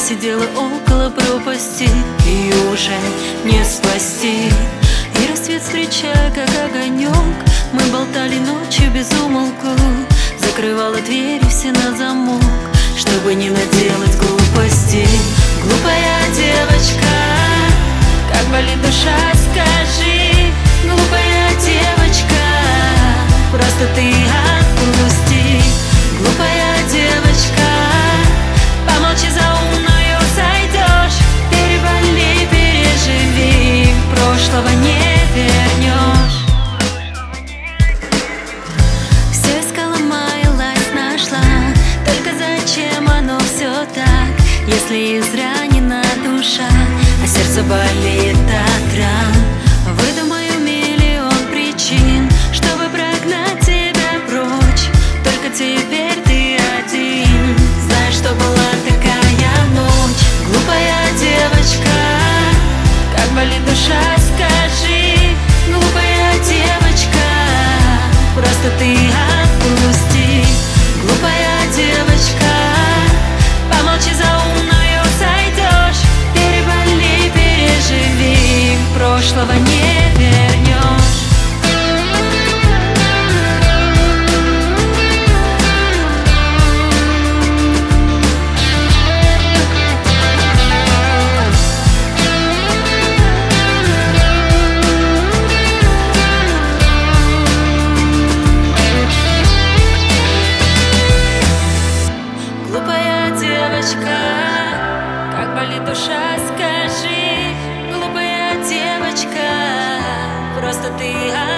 сидела около пропасти, ее уже не спасти. И рассвет встречая, как огонек, мы болтали ночью без умолку. Закрывала двери все на замок, чтобы не наделать глупостей. Глупая девочка, как болит душа, скажи. Глупая девочка, просто ты отпусти. Глупая девочка, помолчи, за умную сойдешь. Переболи, переживи, прошлого не вернешь. Все искала, маялась, нашла, только зачем оно все так, если изранена душа, а сердце болит от ран? Выдумаю миллион причин, чтобы прогнать тебя прочь. Только теперь ты один знаешь, что была такая ночь. Глупая девочка, как болит душа, скажи. Глупая девочка, просто ты отпусти. Глупая девочка, помолчи, за умную сойдешь. Переболи, переживи, прошлого не вернешь. Глупая девочка, как болит душа, скажи. Глупая девочка, просто ты